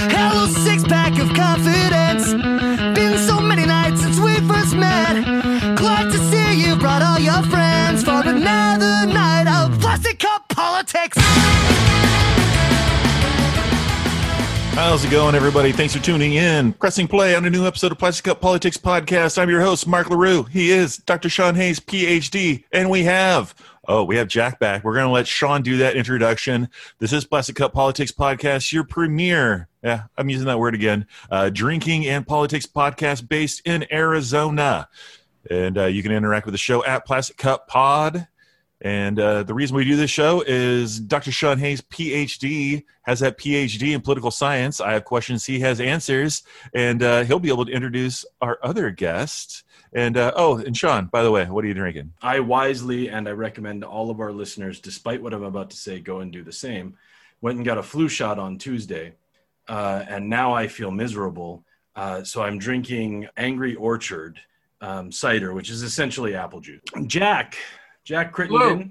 Hello, six-pack of confidence. Been so many nights since we first met. Glad to see you brought all your friends for another night of plastic cup politics. How's it going, everybody? Thanks for tuning in. Pressing play on a new episode of Plastic Cup Politics Podcast. I'm your host, Mark LaRue. He is Dr. Sean Hayes, PhD. And we have Jack back. We're going to let Sean do that introduction. This is Plastic Cup Politics Podcast, your premier, I'm using that word again, drinking and politics podcast based in Arizona. And you can interact with the show at Plastic Cup Pod. And the reason we do this show is Dr. Sean Hayes, PhD, has that PhD in political science. I have questions, he has answers, and he'll be able to introduce our other guest. And and Sean, by the way, what are you drinking? I wisely, and I recommend all of our listeners, despite what I'm about to say, go and do the same. Went and got a flu shot on Tuesday, and now I feel miserable. So I'm drinking Angry Orchard cider, which is essentially apple juice. Jack Crittenden.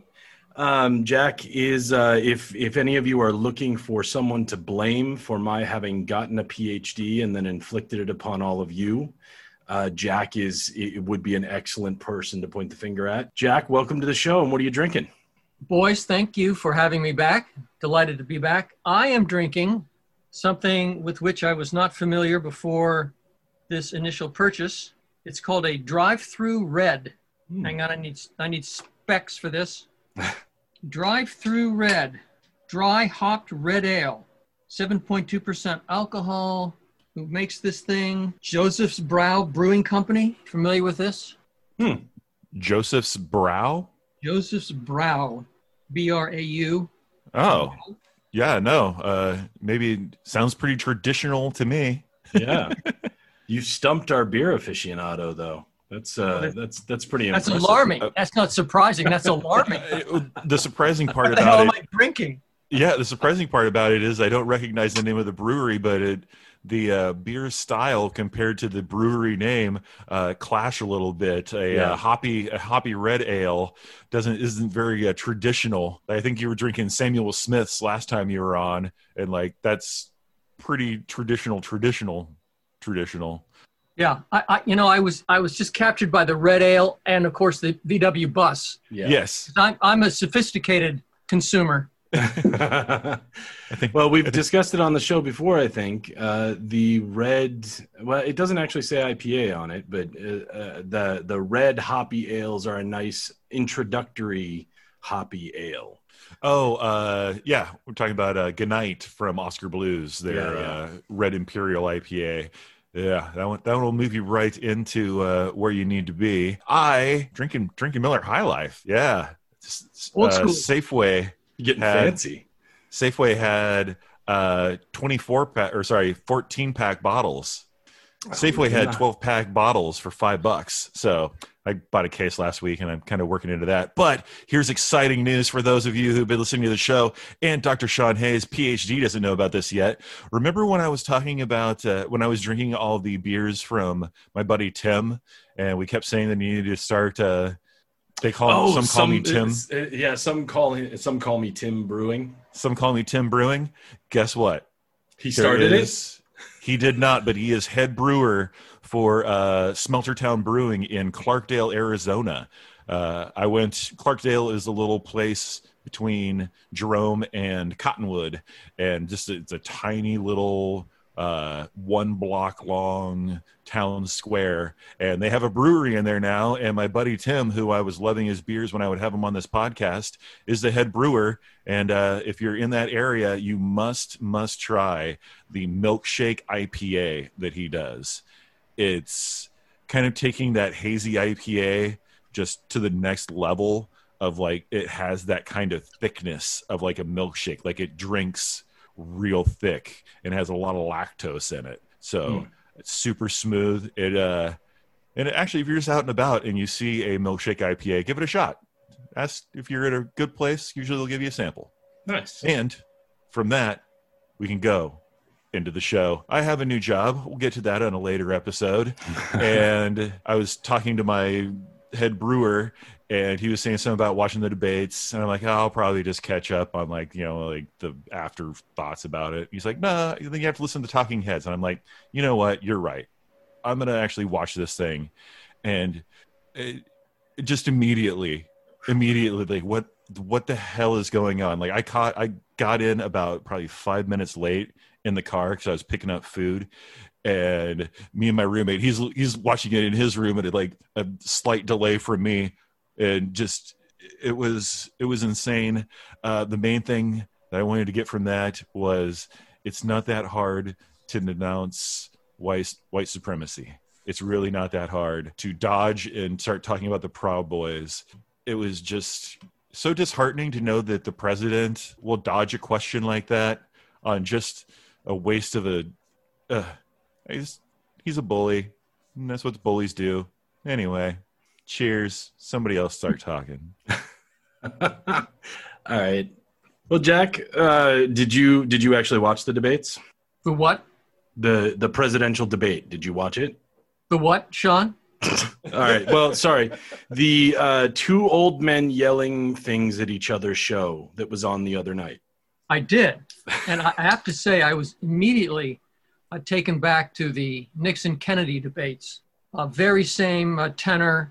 Jack is, if any of you are looking for someone to blame for my having gotten a PhD and then inflicted it upon all of you, Jack would be an excellent person to point the finger at. Jack, welcome to the show, and what are you drinking? Boys, thank you for having me back. Delighted to be back. I am drinking something with which I was not familiar before this initial purchase. It's called a drive-through red. Hang on, I need specs for this. Drive-through red, dry hopped red ale, 7.2% alcohol. Who makes this thing? Joseph's Brow Brewing Company. Familiar with this? Joseph's Brow? Joseph's Brow, B-R-A-U. Oh, yeah, no. Maybe sounds pretty traditional to me. Yeah. You stumped our beer aficionado, though. That's pretty impressive. That's alarming. That's not surprising. That's alarming. The surprising part What the hell about am I drinking? Yeah, the surprising part about it is I don't recognize the name of the brewery, but the beer style compared to the brewery name clash a little bit. A hoppy red ale isn't very traditional. I think you were drinking Samuel Smith's last time you were on, and that's pretty traditional. Yeah, I was just captured by the red ale and of course the VW bus. Yeah. Yes, I'm a sophisticated consumer. Well, we've discussed it on the show before. I think the red. Well, it doesn't actually say IPA on it, but the red hoppy ales are a nice introductory hoppy ale. Oh, we're talking about Gnite from Oscar Blues. Their Red Imperial IPA. Yeah, that one will move you right into where you need to be. Drinking Miller High Life. Yeah, Old school. Safeway. You're getting fancy. Safeway had 14-pack bottles. Safeway had 12-pack bottles for $5. So I bought a case last week, and I'm kind of working into that. But here's exciting news for those of you who've been listening to the show, and Dr. Sean Hayes, PhD, doesn't know about this yet. Remember when I was talking about when I was drinking all the beers from my buddy Tim, and we kept saying that you needed to start some call me Tim. Some call me Tim Brewing. Some call me Tim Brewing. Guess what? He started it? He did not, but he is head brewer for Smeltertown Brewing in Clarkdale, Arizona. Clarkdale is a little place between Jerome and Cottonwood, and it's a tiny little 1 block long town square, and they have a brewery in there now, and my buddy Tim, who I was loving his beers when I would have him on this podcast, is the head brewer. And if you're in that area, you must try the milkshake IPA that he does. It's kind of taking that hazy IPA just to the next level of it has that kind of thickness of a milkshake, it drinks real thick and has a lot of lactose in it. So it's super smooth. And actually, if you're just out and about and you see a milkshake IPA, give it a shot. Ask if you're at a good place. Usually they'll give you a sample. Nice. And from that, we can go into the show. I have a new job. We'll get to that on a later episode. And I was talking to my head brewer, and he was saying something about watching the debates, and I'm like, oh, I'll probably just catch up on like the afterthoughts about it. He's like, no, then you have to listen to Talking Heads, and I'm like, you know what, you're right. I'm gonna actually watch this thing, and it just immediately like what the hell is going on? Like I got in about probably 5 minutes late in the car because I was picking up food, and me and my roommate, he's watching it in his room at like a slight delay from me, and just it was insane. The main thing that I wanted to get from that was it's not that hard to denounce white supremacy. It's really not that hard to dodge and start talking about the Proud Boys. It was just so disheartening to know that the president will dodge a question like that on just a waste of he's a bully, and that's what bullies do. Anyway, cheers. Somebody else start talking. All right. Well, Jack, did you actually watch the debates? The what? The presidential debate. Did you watch it? The what, Sean? All right. Well, sorry. The two old men yelling things at each other's show that was on the other night. I did. And I have to say, I was immediately taken back to the Nixon-Kennedy debates. Very same tenor,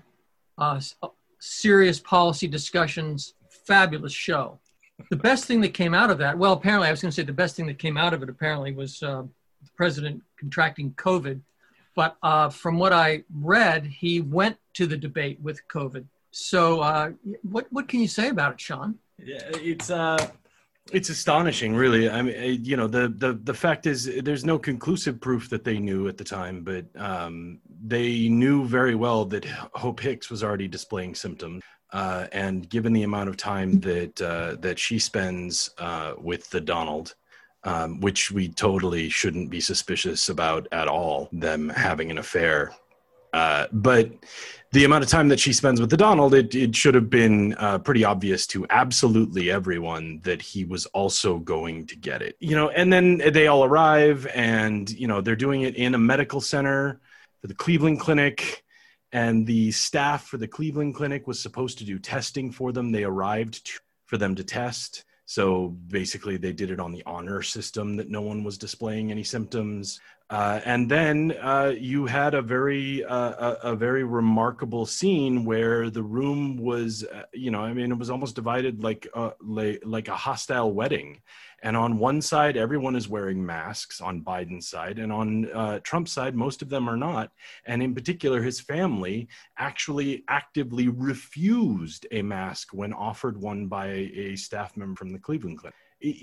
serious policy discussions, fabulous show. The best thing that came out of that, well, apparently, I was going to say the best thing that came out of it apparently was the president contracting COVID. But from what I read, he went to the debate with COVID. So what can you say about it, Sean? Yeah, it's astonishing, really. I mean, the fact is there's no conclusive proof that they knew at the time, but they knew very well that Hope Hicks was already displaying symptoms. And given the amount of time that she spends with the Donald, which we totally shouldn't be suspicious about at all, them having an affair. But the amount of time that she spends with the Donald, it should have been pretty obvious to absolutely everyone that he was also going to get it. And then they all arrive, and, they're doing it in a medical center for the Cleveland Clinic. And the staff for the Cleveland Clinic was supposed to do testing for them. They arrived for them to test. So basically they did it on the honor system that no one was displaying any symptoms. And then you had a very remarkable scene where the room was, it was almost divided like a hostile wedding. And on one side, everyone is wearing masks on Biden's side, and on Trump's side, most of them are not. And in particular, his family actually actively refused a mask when offered one by a staff member from the Cleveland Clinic.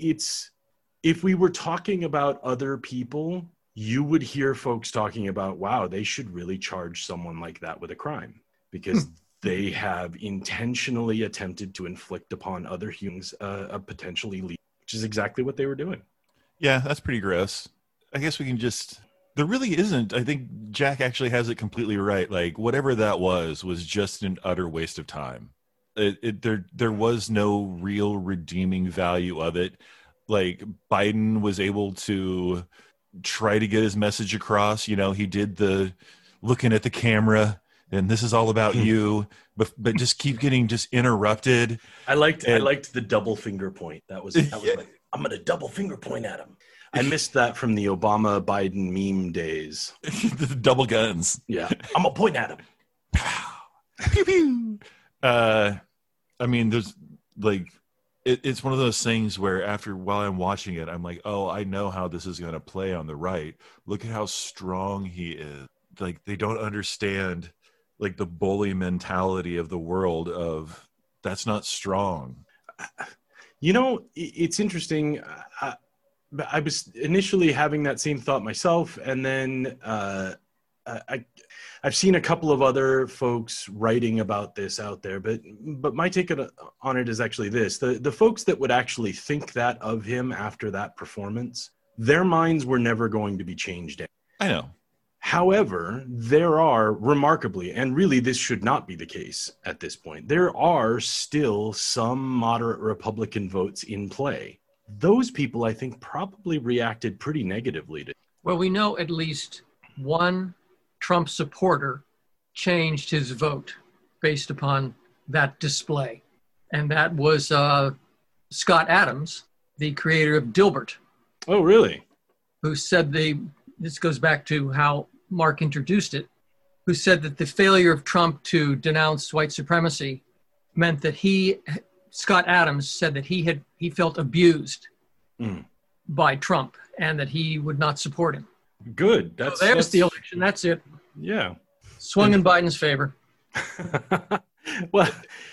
If we were talking about other people, you would hear folks talking about, wow, they should really charge someone like that with a crime, because they have intentionally attempted to inflict upon other humans a potentially lethal, which is exactly what they were doing. Yeah, that's pretty gross. I guess we can there really isn't. I think Jack actually has it completely right. Like, whatever that was just an utter waste of time. There was no real redeeming value of it. Like, Biden was able to try to get his message across. He did the looking at the camera and this is all about you, but just keep getting just interrupted. I liked the double finger point. That was like, I'm going to double finger point at him. I missed that from the Obama Biden meme days. The double guns. Yeah. I'm going to point at him. Pew, pew. I mean, there's like, it's one of those things where while I'm watching it, I'm like, oh, I know how this is going to play on the right. Look at how strong he is. Like, they don't understand like the bully mentality of the world of that's not strong. It's interesting. I was initially having that same thought myself. And then I've seen a couple of other folks writing about this out there, but my take on it is actually this. The folks that would actually think that of him after that performance, their minds were never going to be changed. I know. However, there are remarkably, and really this should not be the case at this point, there are still some moderate Republican votes in play. Those people, I think, probably reacted pretty negatively to. Well, we know at least one Trump supporter changed his vote based upon that display. And that was Scott Adams, the creator of Dilbert, Oh, really? who said this goes back to how Mark introduced it, who said that the failure of Trump to denounce white supremacy meant that Scott Adams said that he felt abused by Trump and that he would not support him. Good. So there's the election. That's it. Yeah. Swung in Biden's favor. Well,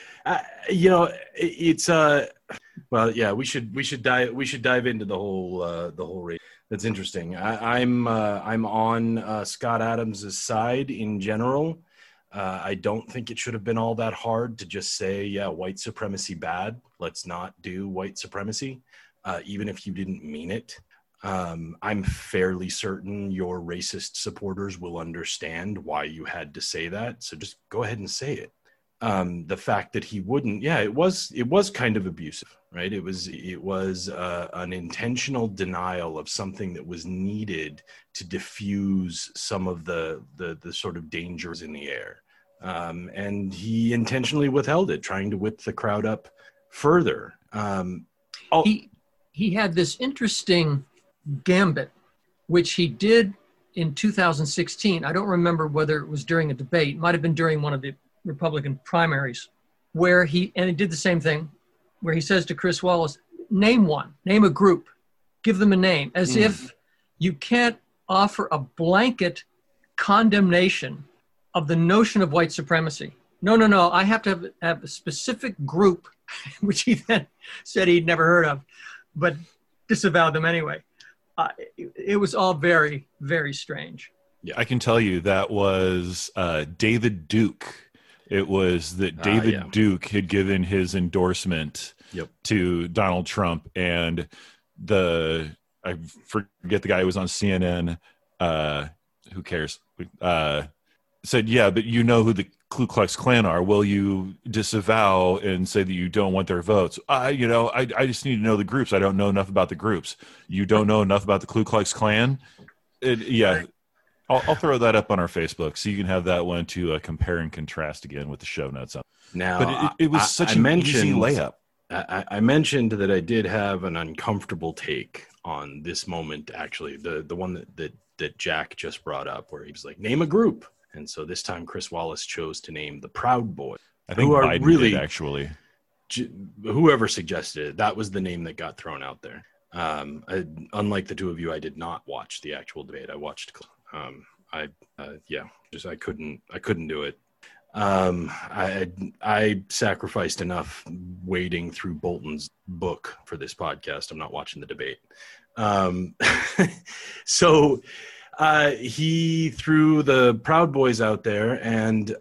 it's well, yeah. We should dive into the whole race. That's interesting. I'm on Scott Adams' side in general. I don't think it should have been all that hard to just say, yeah, white supremacy bad. Let's not do white supremacy, even if you didn't mean it. I'm fairly certain your racist supporters will understand why you had to say that. So just go ahead and say it. The fact that he wouldn't, yeah, it was kind of abusive, right? It was an intentional denial of something that was needed to diffuse some of the sort of dangers in the air. And he intentionally withheld it, trying to whip the crowd up further. He had this interesting gambit, which he did in 2016. I don't remember whether it was during a debate. It might have been during one of the Republican primaries, where he did the same thing, where he says to Chris Wallace, name a group, give them a name, as if you can't offer a blanket condemnation of the notion of white supremacy. No, I have to have a specific group, which he then said he'd never heard of, but disavowed them anyway. It was all very, very strange. Yeah, I can tell you that was David Duke. It was that David Duke had given his endorsement to Donald Trump, and I forget the guy who was on CNN. Who cares? Said, yeah, but you know who the Ku Klux Klan are. Will you disavow and say that you don't want their votes? I just need to know the groups. I don't know enough about the groups. You don't know enough about the Ku Klux Klan? I'll throw that up on our Facebook so you can have that one to compare and contrast again with the show notes. Now, but it was such an easy layup. I mentioned that I did have an uncomfortable take on this moment, actually, the one that Jack just brought up, where he was like, name a group. And so this time Chris Wallace chose to name the Proud Boys. I think Biden did, actually. Whoever suggested it, that was the name that got thrown out there. Unlike the two of you, I did not watch the actual debate. I watched I couldn't do it. I sacrificed enough wading through Bolton's book for this podcast. I'm not watching the debate. So he threw the Proud Boys out there, and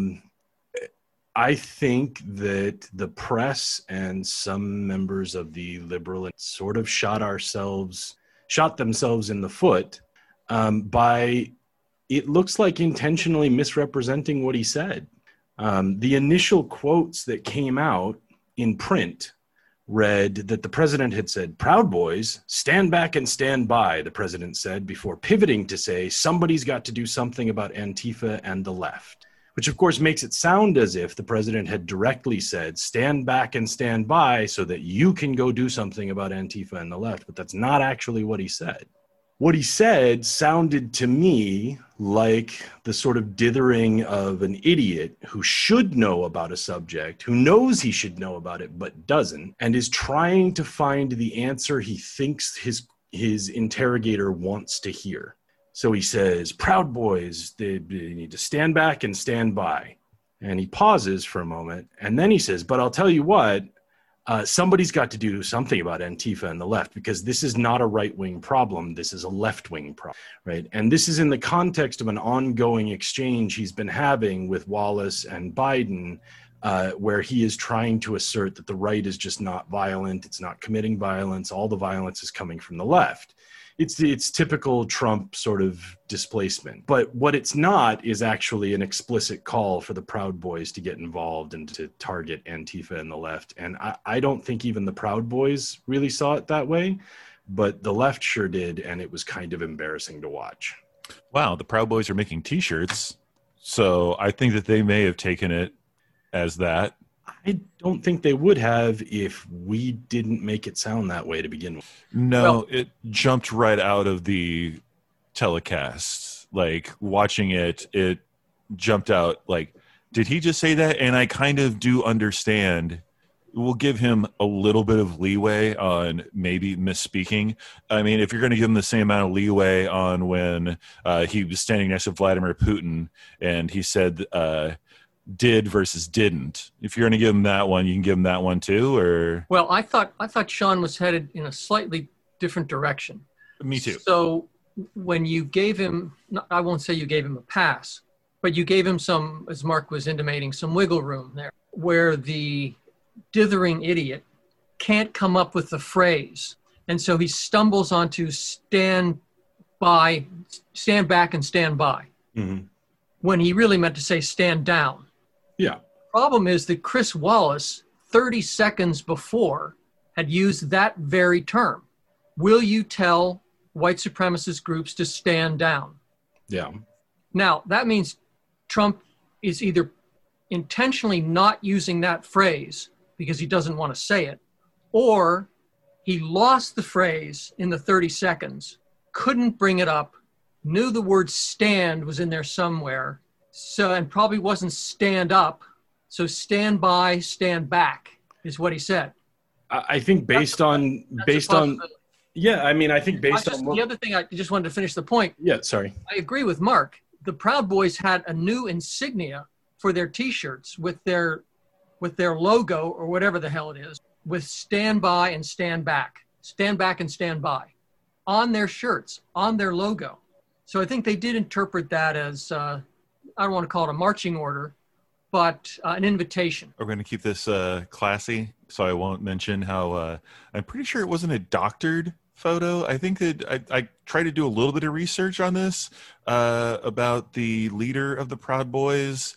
I think that the press and some members of the liberal sort of shot themselves in the foot by, it looks like, intentionally misrepresenting what he said. The initial quotes that came out in print read that the president had said, "Proud Boys, stand back and stand by," the president said, before pivoting to say, "Somebody's got to do something about Antifa and the left," which of course makes it sound as if the president had directly said, "Stand back and stand by so that you can go do something about Antifa and the left," but that's not actually what he said. What he said sounded to me like the sort of dithering of an idiot who should know about a subject, who knows he should know about it but doesn't, and is trying to find the answer he thinks his interrogator wants to hear. So he says, "Proud Boys, they need to stand back and stand by." And he pauses for a moment, and then he says, "But I'll tell you what, somebody's got to do something about Antifa and the left, because this is not a right-wing problem. This is a left-wing problem," right? And this is in the context of an ongoing exchange he's been having with Wallace and Biden, where he is trying to assert that the right is just not violent. It's not committing violence. All the violence is coming from the left. It's typical Trump sort of displacement. But what it's not is actually an explicit call for the Proud Boys to get involved and to target Antifa and the left. And I don't think even the Proud Boys really saw it that way, but the left sure did, and it was kind of embarrassing to watch. Wow, the Proud Boys are making T-shirts, so I think that they may have taken it as that. I don't think they would have if we didn't make it sound that way to begin with. No, Well- it jumped right out of the telecast. Like watching it, it jumped out like, did he just say that? And I kind of do understand. We'll give him a little bit of leeway on maybe misspeaking. I mean, if you're going to give him the same amount of leeway on when he was standing next to Vladimir Putin and he said did versus didn't, if you're going to give him that one, you can give him that one too, or? Well, I thought Sean was headed in a slightly different direction. Me too. So when you gave him, I won't say you gave him a pass, but you gave him some, as Mark was intimating, some wiggle room there, where the dithering idiot can't come up with the phrase. And so he stumbles onto stand back and stand by, Mm-hmm. when he really meant to say stand down. Yeah. Problem is that Chris Wallace, 30 seconds before, had used that very term. Will you tell white supremacist groups to stand down? Yeah. Now, that means Trump is either intentionally not using that phrase because he doesn't want to say it, or he lost the phrase in the 30 seconds, couldn't bring it up, knew the word stand was in there somewhere, so, and probably wasn't stand up, so stand by, stand back is what he said. I think based on yeah, I mean, I think based on the other thing, I just wanted to finish the point. Yeah, sorry. I agree with Mark. The Proud Boys had a new insignia for their T-shirts with their logo or whatever the hell it is, with stand by and stand back and stand by on their shirts, on their logo. So I think they did interpret that as, I don't want to call it a marching order, but an invitation. We're going to keep this classy, so I won't mention how I'm pretty sure it wasn't a doctored photo. I think that I tried to do a little bit of research on this about the leader of the Proud Boys,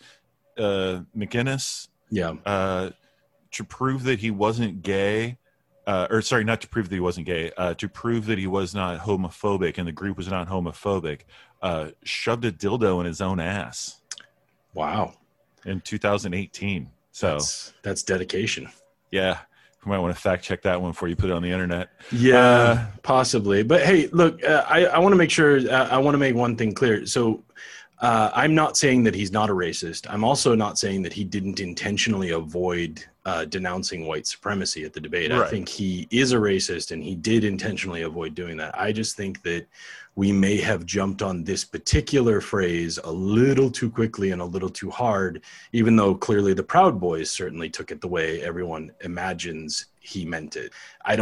McGinnis. Yeah. To prove that he wasn't gay, or sorry, not to prove that he wasn't gay, to prove that he was not homophobic and the group was not homophobic, shoved a dildo in his own ass. Wow. In 2018. So that's dedication. Yeah. You might want to fact check that one before you put it on the internet. Yeah, possibly. But hey, look, I want to make sure, I want to make one thing clear. So I'm not saying that he's not a racist. I'm also not saying that he didn't intentionally avoid denouncing white supremacy at the debate. Right. I think he is a racist and he did intentionally avoid doing that. I just think that we may have jumped on this particular phrase a little too quickly and a little too hard, even though clearly the Proud Boys certainly took it the way everyone imagines he meant it.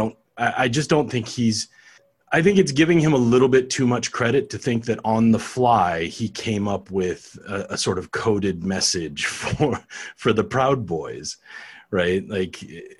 I just don't think I think it's giving him a little bit too much credit to think that on the fly he came up with a sort of coded message for the Proud Boys, right? Like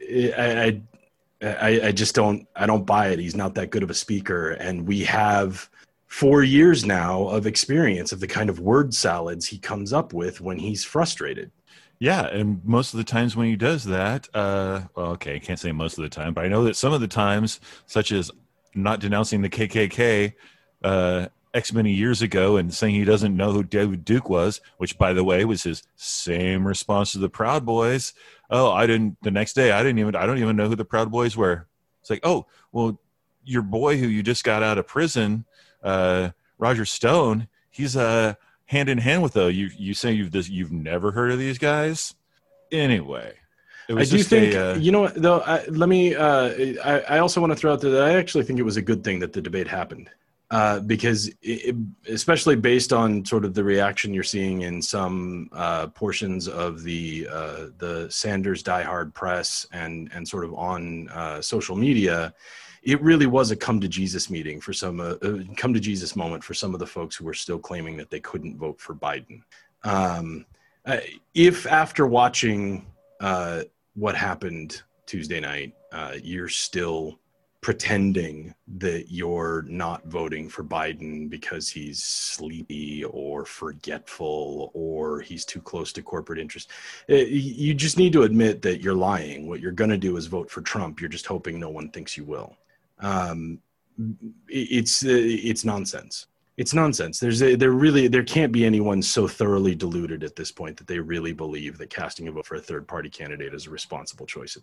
I just don't buy it. He's not that good of a speaker, and we have 4 years now of experience of the kind of word salads he comes up with when he's frustrated. Yeah, and most of the times when he does that, well, okay, I can't say most of the time, but I know that some of the times, such as not denouncing the KKK X many years ago and saying he doesn't know who David Duke was, which, by the way, was his same response to the Proud Boys. Oh, the next day, I don't even know who the Proud Boys were. It's like, oh, well, your boy who you just got out of prison, Roger Stone, he's hand in hand with you say you've never heard of these guys. Anyway, it was I do think you know what though. I also want to throw out there that I actually think it was a good thing that the debate happened, because especially based on sort of the reaction you're seeing in some portions of the Sanders diehard press and sort of on social media. It really was a come to Jesus meeting for some, come to Jesus moment for some of the folks who were still claiming that they couldn't vote for Biden. If after watching what happened Tuesday night, you're still pretending that you're not voting for Biden because he's sleepy or forgetful or he's too close to corporate interest, you just need to admit that you're lying. What you're going to do is vote for Trump. You're just hoping no one thinks you will. It's nonsense. It's nonsense. There can't be anyone so thoroughly deluded at this point that they really believe that casting a vote for a third party candidate is a responsible choice.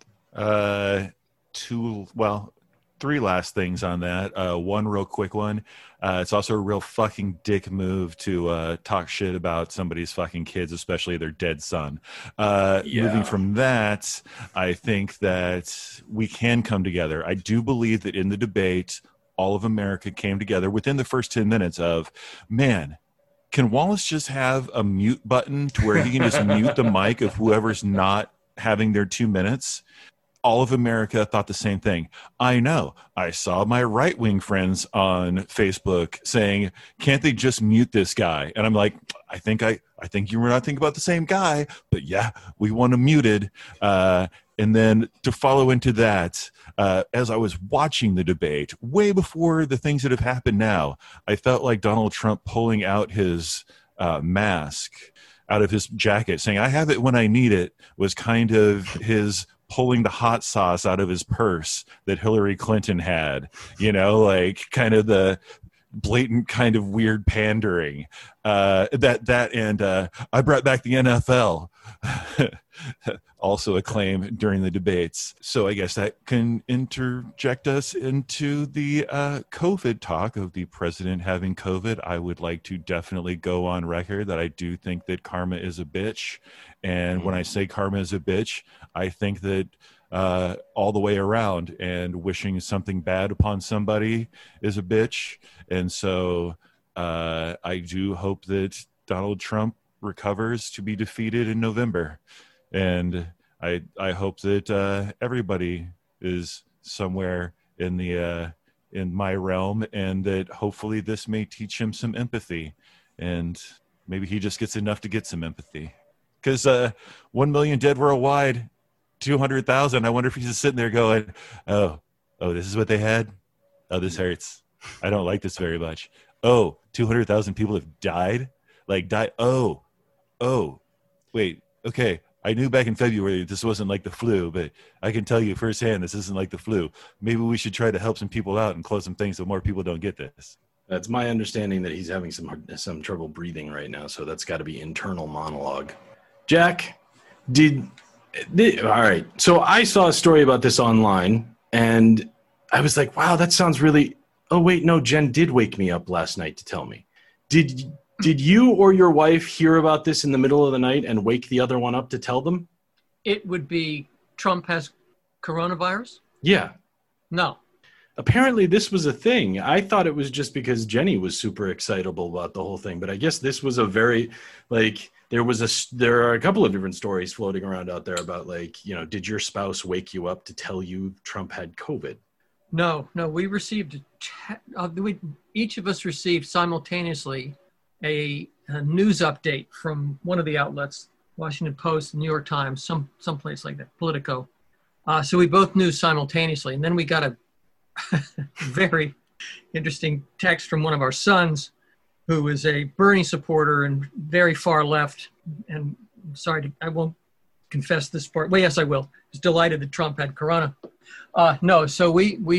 Three last things on that. One real quick one. It's also a real fucking dick move to talk shit about somebody's fucking kids, especially their dead son. Moving from that, I think that we can come together. I do believe that in the debate, all of America came together within the first 10 minutes of, man, can Wallace just have a mute button to where he can just mute the mic of whoever's not having their 2 minutes? All of America thought the same thing. I know. I saw my right-wing friends on Facebook saying, can't they just mute this guy? And I'm like, I think you were not thinking about the same guy, but yeah, we want him muted. And then to follow into that, as I was watching the debate, way before the things that have happened now, I felt like Donald Trump pulling out his mask out of his jacket, saying, I have it when I need it, was kind of his pulling the hot sauce out of his purse that Hillary Clinton had, like kind of the blatant kind of weird pandering. I brought back the NFL. Also a claim during the debates. So I guess that can interject us into the COVID talk of the president having COVID. I would like to definitely go on record that I do think that karma is a bitch. And when I say karma is a bitch, I think that all the way around, and wishing something bad upon somebody is a bitch. And so I do hope that Donald Trump recovers to be defeated in November. And I hope that everybody is somewhere in my realm, and that hopefully this may teach him some empathy, and maybe he just gets enough to get some empathy. Because 1 million dead worldwide, 200,000. I wonder if he's just sitting there going, oh, this is what they had? Oh, this hurts. I don't like this very much. Oh, 200,000 people have died? Oh, wait, okay. I knew back in February this wasn't like the flu, but I can tell you firsthand this isn't like the flu. Maybe we should try to help some people out and close some things so more people don't get this. That's my understanding that he's having some trouble breathing right now, so that's got to be internal monologue. Jack, all right. So I saw a story about this online, and I was like, wow, that sounds really... Oh, wait, no, Jen did wake me up last night to tell me. Did you or your wife hear about this in the middle of the night and wake the other one up to tell them? It would be Trump has coronavirus? Yeah. No. Apparently this was a thing. I thought it was just because Jenny was super excitable about the whole thing, but I guess this was a very, there are a couple of different stories floating around out there about did your spouse wake you up to tell you Trump had COVID? No, we received, each of us received simultaneously a news update from one of the outlets, Washington Post, New York Times, someplace like that, Politico. So we both knew simultaneously. And then we got a very interesting text from one of our sons, who is a Bernie supporter and very far left. And I'm sorry, I won't confess this part. Well, yes, I will. I was delighted that Trump had corona. No, so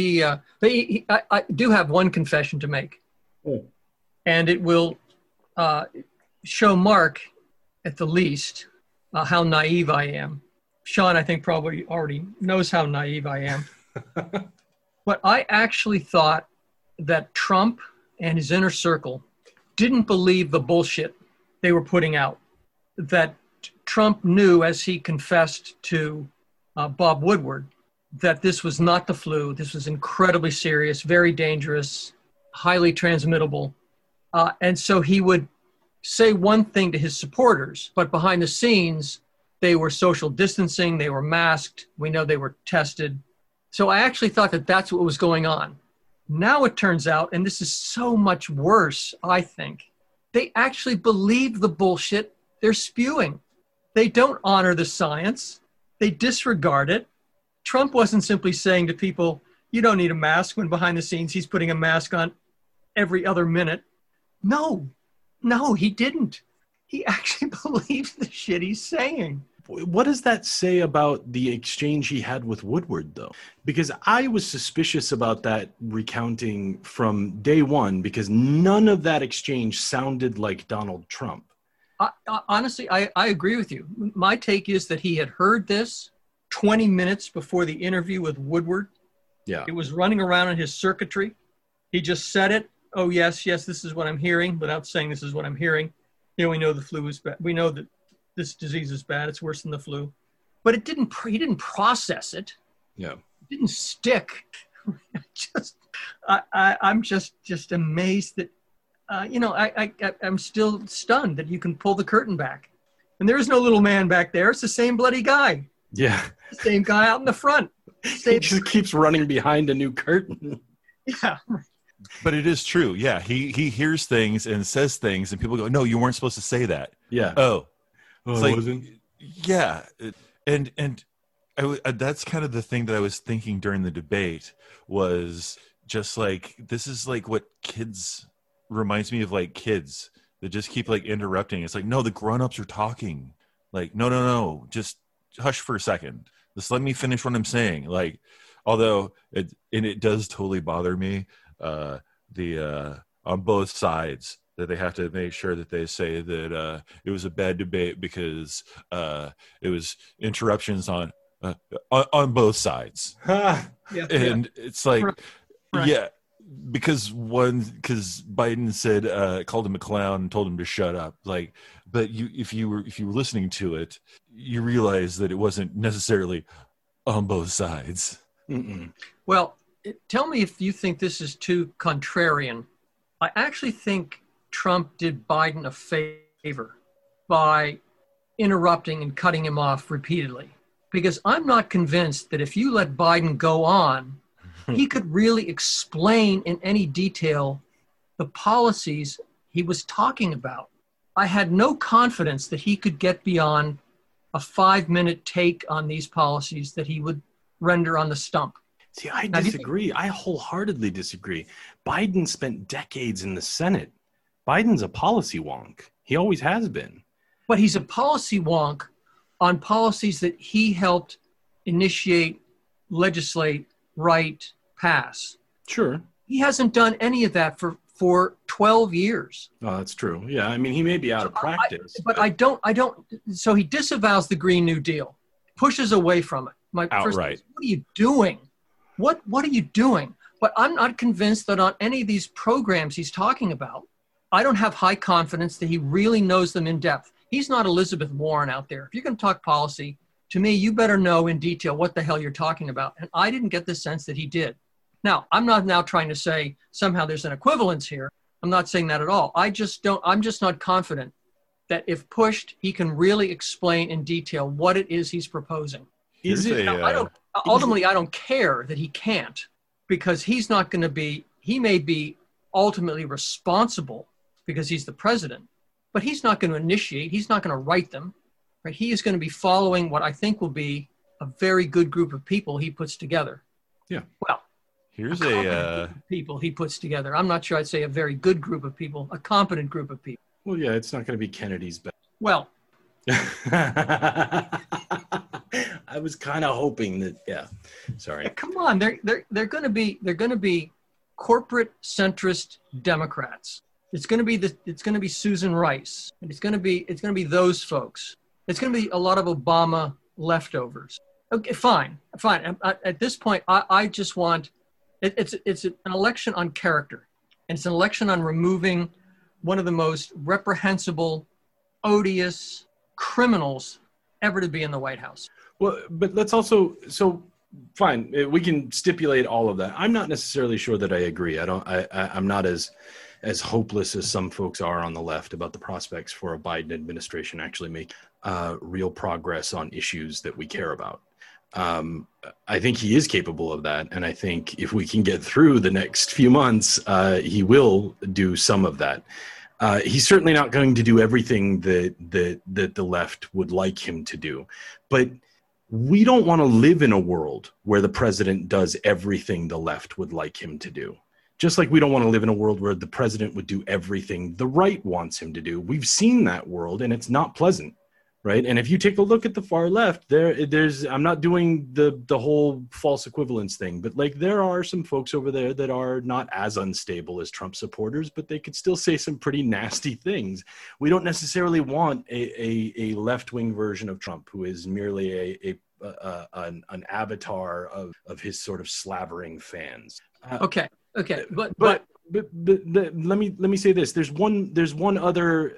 I do have one confession to make. And it will show Mark, at the least, how naive I am. Sean, I think, probably already knows how naive I am. But I actually thought that Trump and his inner circle didn't believe the bullshit they were putting out. That Trump knew, as he confessed to Bob Woodward, that this was not the flu. This was incredibly serious, very dangerous, highly transmittable. And so he would say one thing to his supporters, but behind the scenes, they were social distancing, they were masked, we know they were tested. So I actually thought that that's what was going on. Now it turns out, and this is so much worse, I think, they actually believe the bullshit they're spewing. They don't honor the science. They disregard it. Trump wasn't simply saying to people, you don't need a mask, when behind the scenes he's putting a mask on every other minute. No, he didn't. He actually believes the shit he's saying. What does that say about the exchange he had with Woodward, though? Because I was suspicious about that recounting from day one, because none of that exchange sounded like Donald Trump. Honestly, I agree with you. My take is that he had heard this 20 minutes before the interview with Woodward. Yeah. It was running around in his circuitry. He just said it. Oh, yes, this is what I'm hearing, without saying this is what I'm hearing. We know the flu is bad. We know that this disease is bad. It's worse than the flu. But he didn't process it. Yeah. It didn't stick. I'm just amazed that, I'm still stunned that you can pull the curtain back. And there is no little man back there. It's the same bloody guy. Yeah. The same guy out in the front. He just keeps running behind a new curtain. Yeah. But it is true. Yeah. He hears things and says things and people go, no, you weren't supposed to say that. Yeah. It's like, yeah. And that's kind of the thing that I was thinking during the debate was just like, this is like what kids reminds me of, like kids that just keep like interrupting. It's like, no, the grown-ups are talking. Like, no, just hush for a second. Just let me finish what I'm saying. Like, although it does totally bother me, on both sides, that they have to make sure that they say that it was a bad debate because it was interruptions on both sides. And it's like, right. Yeah, because Biden said called him a clown and told him to shut up. Like, but if you were listening to it, you realize that it wasn't necessarily on both sides. Mm-mm. Well, tell me if you think this is too contrarian. I actually think Trump did Biden a favor by interrupting and cutting him off repeatedly, because I'm not convinced that if you let Biden go on, he could really explain in any detail the policies he was talking about. I had no confidence that he could get beyond a 5-minute take on these policies that he would render on the stump. See, I disagree. I wholeheartedly disagree. Biden spent decades in the Senate. Biden's a policy wonk. He always has been. But he's a policy wonk on policies that he helped initiate, legislate, write, pass. Sure. He hasn't done any of that for 12 years. Oh, that's true. Yeah, I mean, he may be out of practice. So he disavows the Green New Deal, pushes away from it. My first thing is, what are you doing? What are you doing? But I'm not convinced that on any of these programs he's talking about, I don't have high confidence that he really knows them in depth. He's not Elizabeth Warren out there. If you're going to talk policy, to me, you better know in detail what the hell you're talking about. And I didn't get the sense that he did. Now, I'm not now trying to say somehow there's an equivalence here. I'm not saying that at all. I'm just not confident that if pushed, he can really explain in detail what it is he's proposing. Ultimately, I don't care that he can't, because he may be ultimately responsible because he's the president, but he's not going to initiate, he's not going to write them, right? He is going to be following what I think will be a very good group of people he puts together. Yeah. Well, here's group of people he puts together. I'm not sure I'd say a very good group of people, a competent group of people. Well, yeah, it's not going to be Kennedy's best. Well, I was kind of hoping that. Yeah, sorry. Come on, they're going to be corporate centrist Democrats. It's going to be Susan Rice. It's going to be those folks. It's going to be a lot of Obama leftovers. Okay, fine. At this point, I just want it's an election on character, and it's an election on removing one of the most reprehensible, odious criminals ever to be in the White House. Well, but let's also, so fine, we can stipulate all of that. I'm not necessarily sure that I agree. I'm not as hopeless as some folks are on the left about the prospects for a Biden administration actually make real progress on issues that we care about. I think he is capable of that. And I think if we can get through the next few months, he will do some of that. He's certainly not going to do everything that the left would like him to do. But we don't want to live in a world where the president does everything the left would like him to do. Just like we don't want to live in a world where the president would do everything the right wants him to do. We've seen that world, and it's not pleasant. right? And if you take a look at the far left, there's I'm not doing the whole false equivalence thing, but like there are some folks over there that are not as unstable as Trump supporters, but they could still say some pretty nasty things. We don't necessarily want a left-wing version of Trump who is merely an avatar of his sort of slavering fans. Okay, but let me say this. There's one other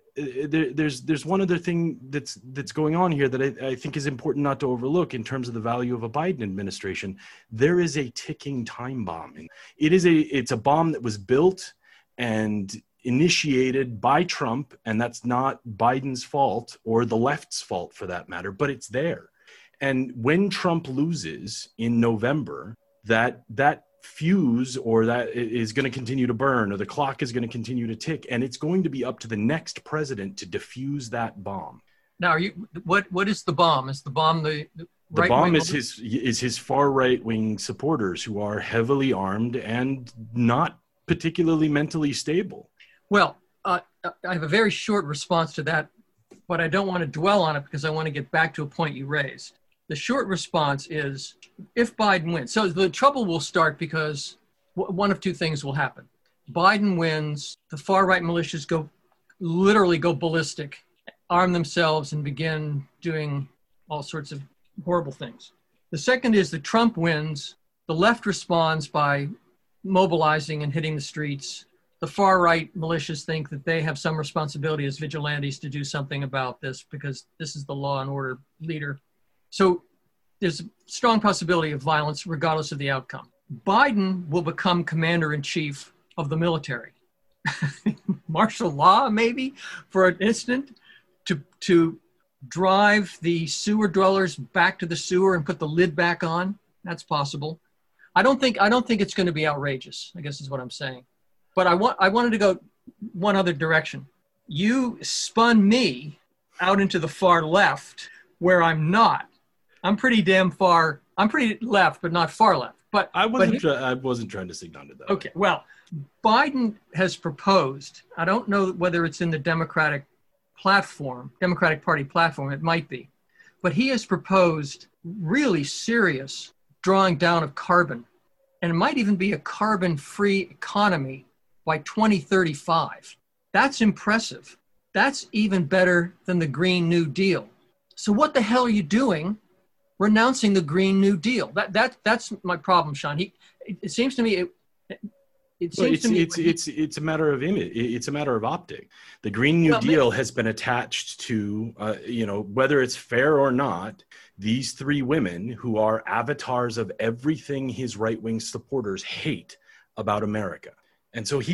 thing that's going on here that I think is important not to overlook in terms of the value of a Biden administration. There is a ticking time bomb. It's a bomb that was built and initiated by Trump, and that's not Biden's fault or the left's fault for that matter, but it's there. And when Trump loses in November, that fuse or that is going to continue to burn, or the clock is going to continue to tick, and it's going to be up to the next president to defuse that bomb. Now, what is the bomb? Is the bomb the right bomb wing? is his far right wing supporters who are heavily armed and not particularly mentally stable. Well, I have a very short response to that, but I don't want to dwell on it because I want to get back to a point you raised. The short response is, if Biden wins, so the trouble will start because one of two things will happen. Biden wins, the far-right militias literally go ballistic, arm themselves, and begin doing all sorts of horrible things. The second is that Trump wins, the left responds by mobilizing and hitting the streets. The far-right militias think that they have some responsibility as vigilantes to do something about this because this is the law and order leader. So there's a strong possibility of violence regardless of the outcome. Biden will become commander-in-chief of the military. Martial law, maybe, for an instant, to drive the sewer dwellers back to the sewer and put the lid back on. That's possible. I don't think it's going to be outrageous, I guess is what I'm saying. But I wanted to go one other direction. You spun me out into the far left where I'm not. I'm pretty left, but not far left. But I wasn't trying to signal to that. Okay, well, Biden has proposed, I don't know whether it's in the Democratic Party platform, it might be, but he has proposed really serious drawing down of carbon, and it might even be a carbon-free economy by 2035. That's impressive. That's even better than the Green New Deal. So what the hell are you doing renouncing the Green New Deal? That's my problem, Sean. It seems to me it's a matter of image. It's a matter of optic. The Green New Deal has been attached to, whether it's fair or not, these three women who are avatars of everything his right-wing supporters hate about America. And so he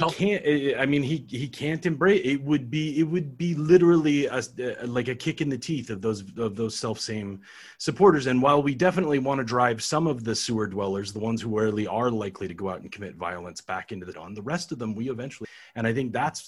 can't embrace. It would be literally like a kick in the teeth of those self-same supporters. And while we definitely want to drive some of the sewer dwellers, the ones who really are likely to go out and commit violence, back into the dawn, the rest of them we eventually. And I think that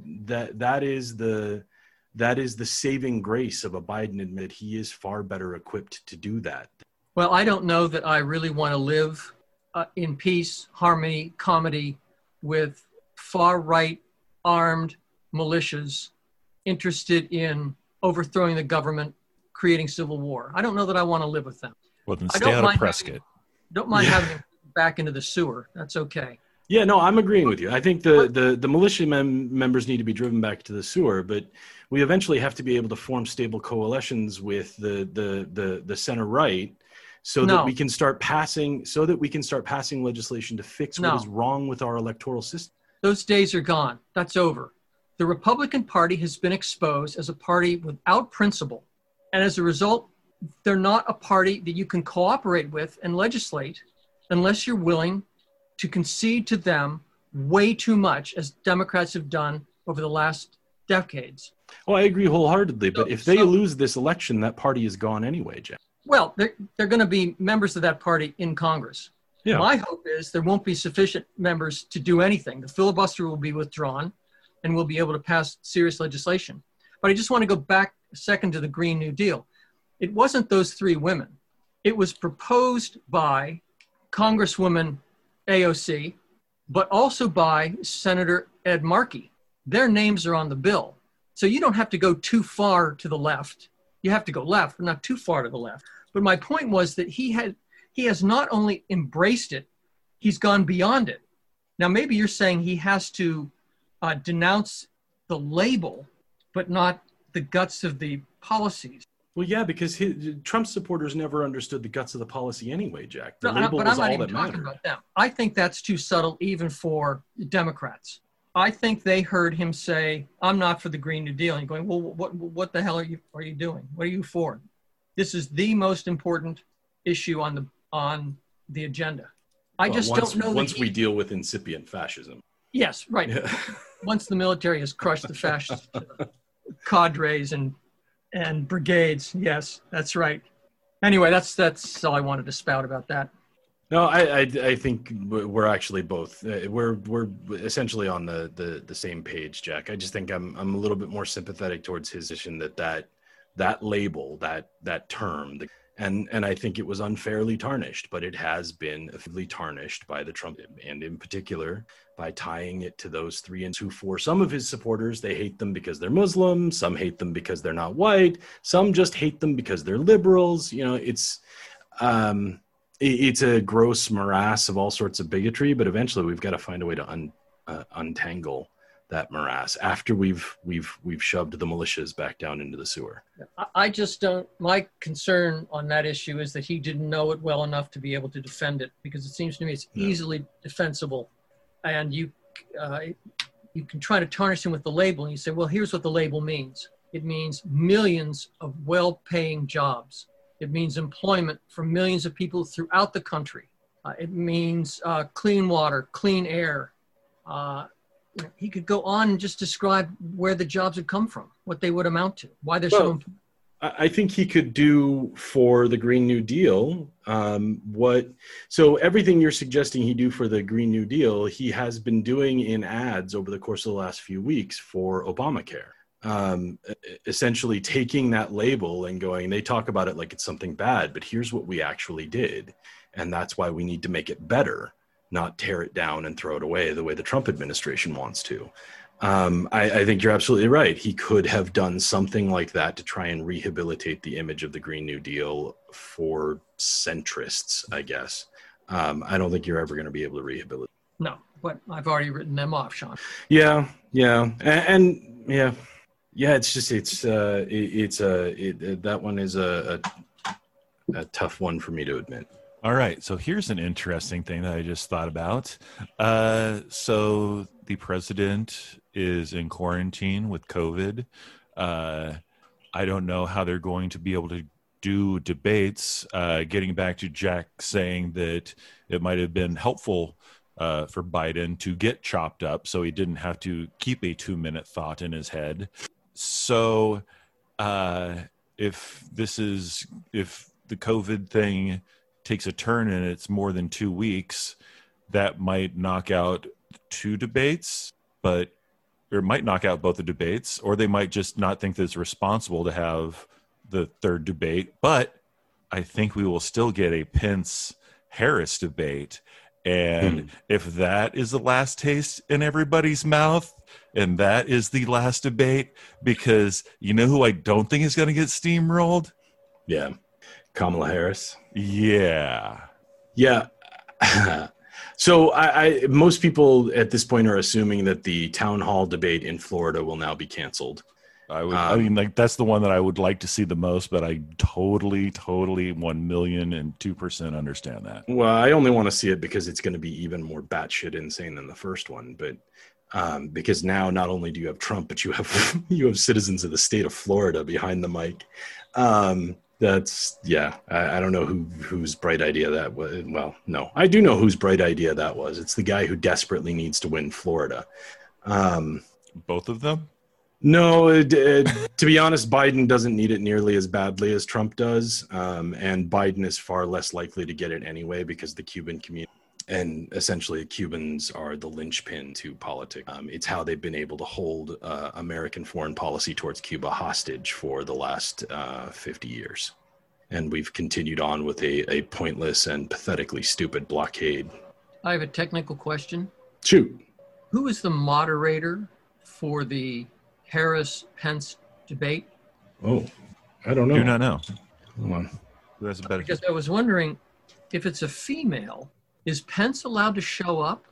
is the saving grace of a Biden admit he is far better equipped to do that. Well, I don't know that I really want to live in peace, harmony, comedy with far-right armed militias interested in overthrowing the government, creating civil war. I don't know that I want to live with them. Well, then stay out of Prescott. Don't mind having them back into the sewer. That's okay. Yeah, no, I'm agreeing with you. I think the militia members need to be driven back to the sewer, but we eventually have to be able to form stable coalitions with the center right that we can start passing legislation to fix what is wrong with our electoral system. Those days are gone. That's over. The Republican Party has been exposed as a party without principle. And as a result, they're not a party that you can cooperate with and legislate unless you're willing to concede to them way too much, as Democrats have done over the last decades. Oh, I agree wholeheartedly. But if they lose this election, that party is gone anyway, Jeff. Well, they're going to be members of that party in Congress. Yeah. My hope is there won't be sufficient members to do anything. The filibuster will be withdrawn and we'll be able to pass serious legislation. But I just want to go back a second to the Green New Deal. It wasn't those three women. It was proposed by Congresswoman AOC, but also by Senator Ed Markey. Their names are on the bill. So you don't have to go too far to the left. You have to go left, but not too far to the left. But my point was that he has not only embraced it, he's gone beyond it. Now, maybe you're saying he has to denounce the label, but not the guts of the policies. Well, yeah, because Trump's supporters never understood the guts of the policy anyway, Jack. The No, label but was I'm not all even that talking mattered. about them. I think that's too subtle even for Democrats. I think they heard him say, "I'm not for the Green New Deal." And going, "Well, what the hell are you doing? What are you for? This is the most important issue on the agenda." I Well, just don't know. Once we deal with incipient fascism. Yes, right. Yeah. Once the military has crushed the fascist cadres and brigades. Yes, that's right. Anyway, that's all I wanted to spout about that. No, I think we're actually both we're essentially on the same page, Jack. I just think I'm a little bit more sympathetic towards his position that label, that term, and I think it was unfairly tarnished, but it has been effectively tarnished by the Trump, and in particular by tying it to those 3 and 2 for some of his supporters. They hate them because they're Muslim, some hate them because they're not white, some just hate them because they're liberals. You know, it's a gross morass of all sorts of bigotry, but eventually we've got to find a way to untangle that morass after we've shoved the militias back down into the sewer. I just don't. My concern on that issue is that he didn't know it well enough to be able to defend it, because it seems to me it's easily defensible, and you can try to tarnish him with the label, and you say, well, here's what the label means. It means millions of well-paying jobs. It means employment for millions of people throughout the country. It means clean water, clean air. He could go on and just describe where the jobs would come from, what they would amount to, why they're so important. I think he could do for the Green New Deal so everything you're suggesting he do for the Green New Deal, he has been doing in ads over the course of the last few weeks for Obamacare. Essentially taking that label and going, they talk about it like it's something bad, but here's what we actually did. And that's why we need to make it better, not tear it down and throw it away the way the Trump administration wants to. I think you're absolutely right. He could have done something like that to try and rehabilitate the image of the Green New Deal for centrists, I guess. I don't think you're ever going to be able to rehabilitate. No, but I've already written them off, Sean. Yeah. And yeah. Yeah, it's just that one is a tough one for me to admit. All right, so here's an interesting thing that I just thought about. So the president is in quarantine with COVID. I don't know how they're going to be able to do debates. Getting back to Jack saying that it might have been helpful for Biden to get chopped up so he didn't have to keep a 2-minute thought in his head. So if the COVID thing takes a turn and it's more than 2 weeks, that might knock out 2 debates, or it might knock out both the debates, or they might just not think that it's responsible to have the 3rd debate. But I think we will still get a Pence-Harris debate. And if that is the last taste in everybody's mouth, and that is the last debate, because you know who I don't think is going to get steamrolled? Yeah. Kamala Harris. Yeah. So most people at this point are assuming that the town hall debate in Florida will now be canceled. I mean, like, that's the one that I would like to see the most, but I totally 1,002% understand that. Well, I only want to see it because it's going to be even more batshit insane than the first one. But because now not only do you have Trump, but you have citizens of the state of Florida behind the mic. I don't know whose bright idea that was. Well, no, I do know whose bright idea that was. It's the guy who desperately needs to win Florida. Both of them? No, to be honest, Biden doesn't need it nearly as badly as Trump does. And Biden is far less likely to get it anyway because the Cuban community, and essentially Cubans are the linchpin to politics. It's how they've been able to hold American foreign policy towards Cuba hostage for the last 50 years. And we've continued on with a pointless and pathetically stupid blockade. I have a technical question. Shoot. Who is the moderator for the Harris-Pence debate? Oh, I don't know. Do not know. Hold on. Who has a better? Because I was wondering if it's a female, is Pence allowed to show up?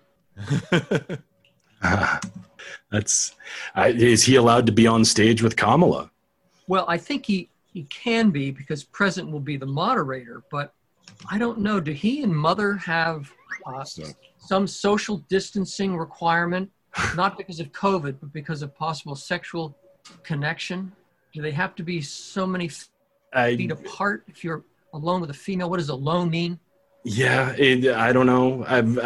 Is he allowed to be on stage with Kamala? Well, I think he can be because President will be the moderator, but I don't know. Do he and Mother have some social distancing requirement, not because of COVID, but because of possible sexual connection? Do they have to be so many feet apart if you're alone with a female? What does alone mean? Yeah, I don't know.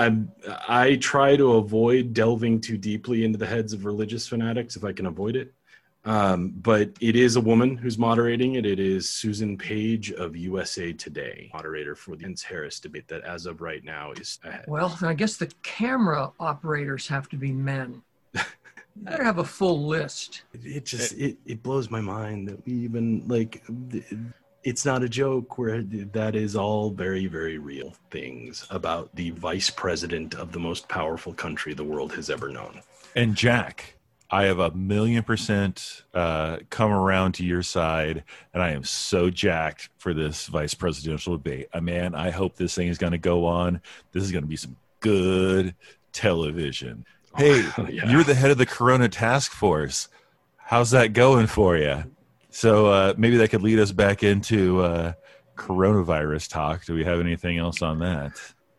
I try to avoid delving too deeply into the heads of religious fanatics if I can avoid it. But it is a woman who's moderating it. It is Susan Page of USA Today, moderator for the Pence-Harris debate that as of right now is ahead. Well, I guess the camera operators have to be men. You better have a full list. It blows my mind that we even it's not a joke where that is all very, very real things about the vice president of the most powerful country the world has ever known. And Jack, I have 1,000,000% come around to your side, and I am so jacked for this vice presidential debate. Man, I hope this thing is going to go on. This is going to be some good television. Hey, yeah. You're the head of the Corona Task Force. How's that going for you? So maybe that could lead us back into coronavirus talk. Do we have anything else on that?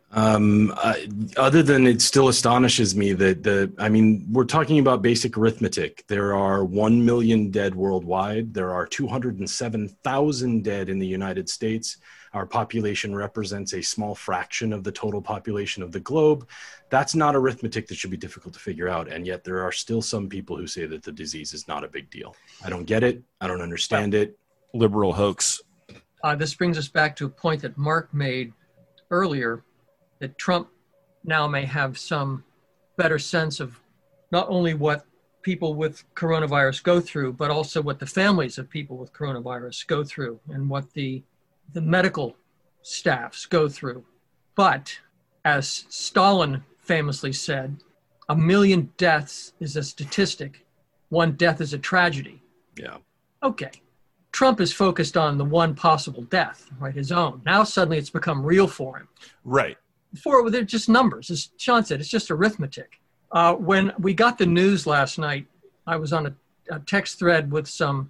Other than it still astonishes me that we're talking about basic arithmetic. There are 1 million dead worldwide. There are 207,000 dead in the United States. Our population represents a small fraction of the total population of the globe. That's not arithmetic that should be difficult to figure out. And yet there are still some people who say that the disease is not a big deal. I don't get it. I don't understand it. Liberal hoax. This brings us back to a point that Mark made earlier, that Trump now may have some better sense of not only what people with coronavirus go through, but also what the families of people with coronavirus go through and what the medical staffs go through. But as Stalin famously said, 1 million deaths is a statistic. 1 death is a tragedy. Yeah. Okay. Trump is focused on the one possible death, right? His own. Now suddenly it's become real for him. Right. Before, they're just numbers. As Sean said, it's just arithmetic. When we got the news last night, I was on a text thread with some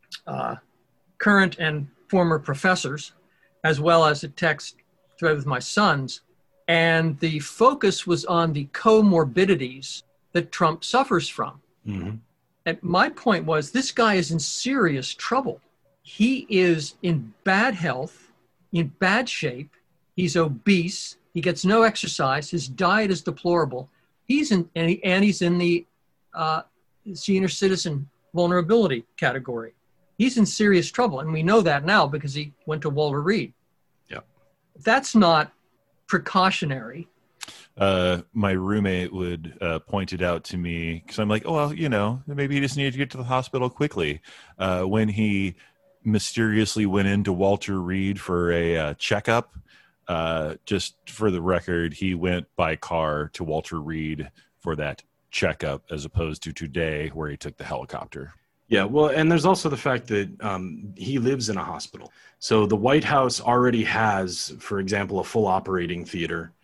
current and former professors, as well as a text thread with my sons. And the focus was on the comorbidities that Trump suffers from. Mm-hmm. And my point was, this guy is in serious trouble. He is in bad health, in bad shape. He's obese. He gets no exercise. His diet is deplorable. He's in the senior citizen vulnerability category. He's in serious trouble, and we know that now because he went to Walter Reed. Yeah, that's not precautionary. My roommate would point it out to me because I'm like, oh, well, maybe he just needed to get to the hospital quickly. When he mysteriously went into Walter Reed for a checkup, just for the record, he went by car to Walter Reed for that checkup as opposed to today where he took the helicopter. Yeah, well, and there's also the fact that he lives in a hospital. So the White House already has, for example, a full operating theater.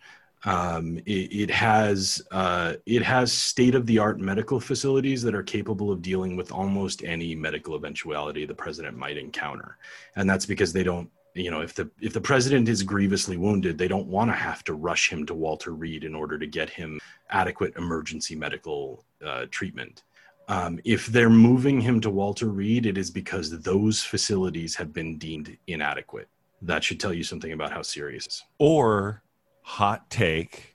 It has state-of-the-art medical facilities that are capable of dealing with almost any medical eventuality the president might encounter. And that's because they don't, if the president is grievously wounded, they don't want to have to rush him to Walter Reed in order to get him adequate emergency medical treatment. If they're moving him to Walter Reed, it is because those facilities have been deemed inadequate. That should tell you something about how serious it is. Or, hot take,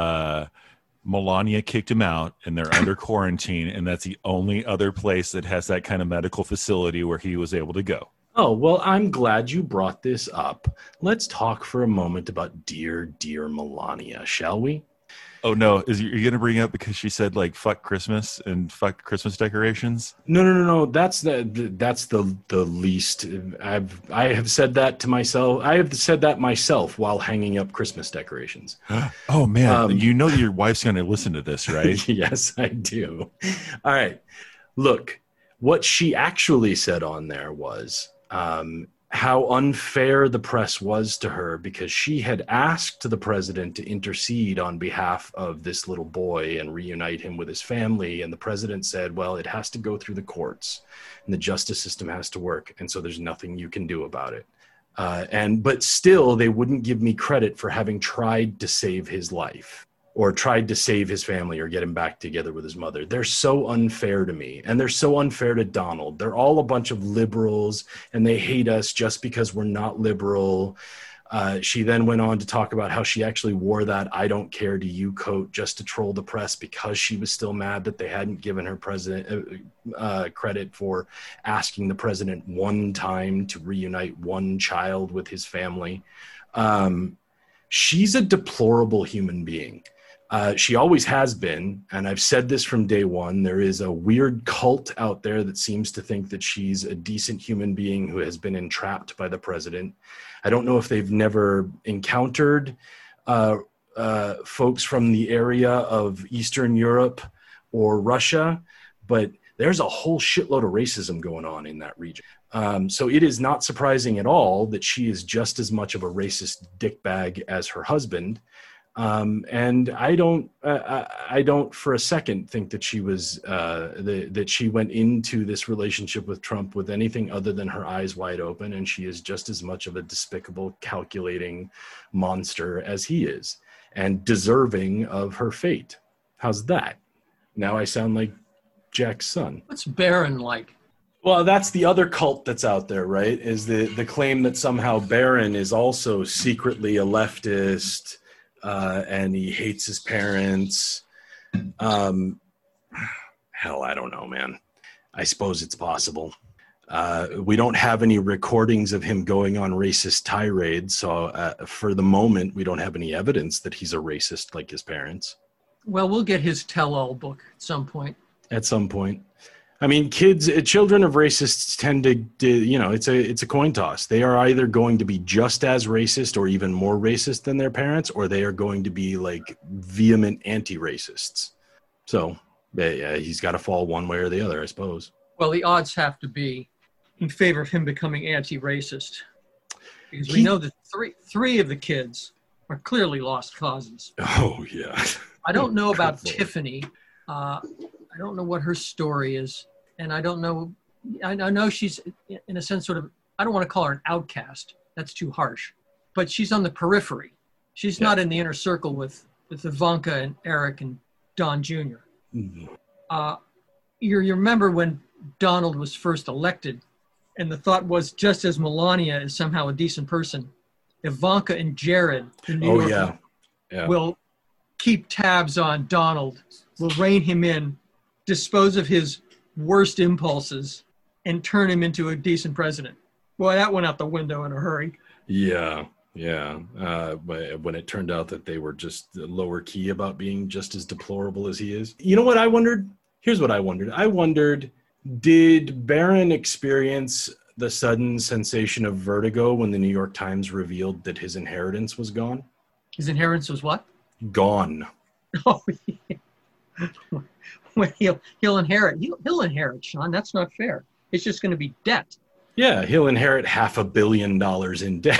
Melania kicked him out and they're under quarantine, and that's the only other place that has that kind of medical facility where he was able to go. Oh, well, I'm glad you brought this up. Let's talk for a moment about dear, dear Melania, shall we? Oh, no. Are you going to bring up because she said, fuck Christmas and fuck Christmas decorations? No. That's the least. I have said that to myself. I have said that myself while hanging up Christmas decorations. Oh, man. Your wife's going to listen to this, right? Yes, I do. All right. Look, What she actually said on there was how unfair the press was to her because she had asked the president to intercede on behalf of this little boy and reunite him with his family. And the president said, well, it has to go through the courts and the justice system has to work. And so there's nothing you can do about it. But still, they wouldn't give me credit for having tried to save his life or tried to save his family or get him back together with his mother. They're so unfair to me, and they're so unfair to Donald. They're all a bunch of liberals, and they hate us just because we're not liberal. She then went on to talk about how she actually wore that "I don't care to you" coat just to troll the press because she was still mad that they hadn't given her credit for asking the president one time to reunite one child with his family. She's a deplorable human being. She always has been, and I've said this from day one. There is a weird cult out there that seems to think that she's a decent human being who has been entrapped by the president. I don't know if they've never encountered folks from the area of Eastern Europe or Russia, but there's a whole shitload of racism going on in that region. So it is not surprising at all that she is just as much of a racist dickbag as her husband. And I don't for a second think that she was that she went into this relationship with Trump with anything other than her eyes wide open, and she is just as much of a despicable, calculating monster as he is, and deserving of her fate. How's that? Now I sound like Jack's son. What's Barron like? Well, that's the other cult that's out there, right? Is the claim that somehow Barron is also secretly a leftist. And he hates his parents. Hell, I don't know, man. I suppose it's possible. We don't have any recordings of him going on racist tirades. So for the moment, we don't have any evidence that he's a racist like his parents. Well, we'll get his tell-all book at some point. At some point. I mean, children of racists tend to, it's a coin toss. They are either going to be just as racist or even more racist than their parents, or they are going to be like vehement anti-racists. So yeah, he's got to fall one way or the other, I suppose. Well, the odds have to be in favor of him becoming anti-racist, because we know that three of the kids are clearly lost causes. Oh yeah. I don't know about Tiffany. I don't know what her story is, and I don't know. I know she's, in a sense, sort of. I don't want to call her an outcast. That's too harsh. But she's on the periphery. She's not in the inner circle with Ivanka and Eric and Don Jr. Mm-hmm. You remember when Donald was first elected, and the thought was, just as Melania is somehow a decent person, Ivanka and Jared, the New York, will keep tabs on Donald, will rein him in, dispose of his worst impulses, and turn him into a decent president. Boy, that went out the window in a hurry. Yeah. When it turned out that they were just lower key about being just as deplorable as he is. You know what I wondered? Here's what I wondered. I wondered, did Barron experience the sudden sensation of vertigo when the New York Times revealed that his inheritance was gone? His inheritance was what? Gone. Oh, yeah. Well, he'll inherit. He'll inherit, Sean. That's not fair. It's just going to be debt. Yeah, he'll inherit $500 million in debt.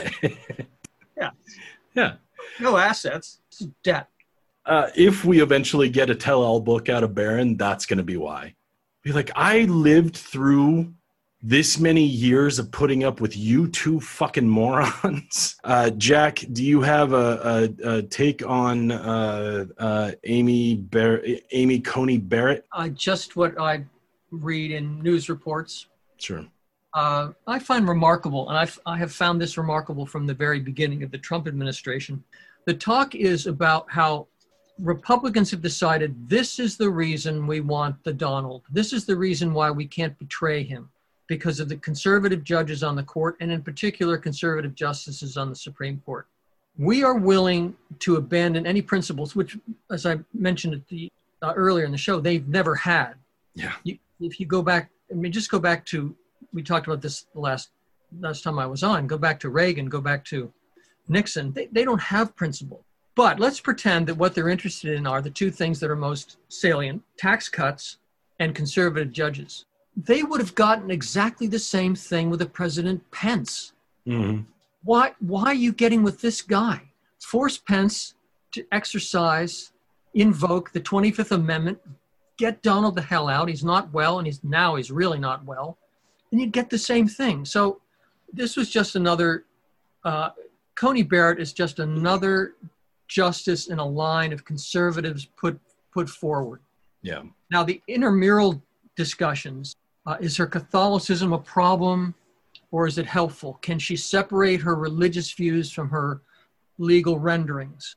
Yeah. No assets. It's debt. If we eventually get a tell-all book out of Barron, that's going to be why. Be like, I lived through this many years of putting up with you two fucking morons. Jack, do you have a take on Amy Coney Barrett? Just what I read in news reports. Sure. I find remarkable, and I have found this remarkable from the very beginning of the Trump administration. The talk is about how Republicans have decided this is the reason we want the Donald. This is the reason why we can't betray him, because of the conservative judges on the court, and in particular, conservative justices on the Supreme Court. We are willing to abandon any principles, which, as I mentioned at the earlier in the show, they've never had. Yeah. If you go back, just go back to, we talked about this the last time I was on, go back to Reagan, go back to Nixon. They don't have principle. But let's pretend that what they're interested in are the two things that are most salient: tax cuts and conservative judges. they would have gotten exactly the same thing with the President Pence. Mhm. Why are you getting with this guy? Force Pence to invoke the 25th Amendment, get Donald the hell out. He's not well, and he's really not well. And you get the same thing. So this was just another, Coney Barrett is just another justice in a line of conservatives put forward. Yeah. Now, the intramural discussions, is her Catholicism a problem, or is it helpful? Can she separate her religious views from her legal renderings?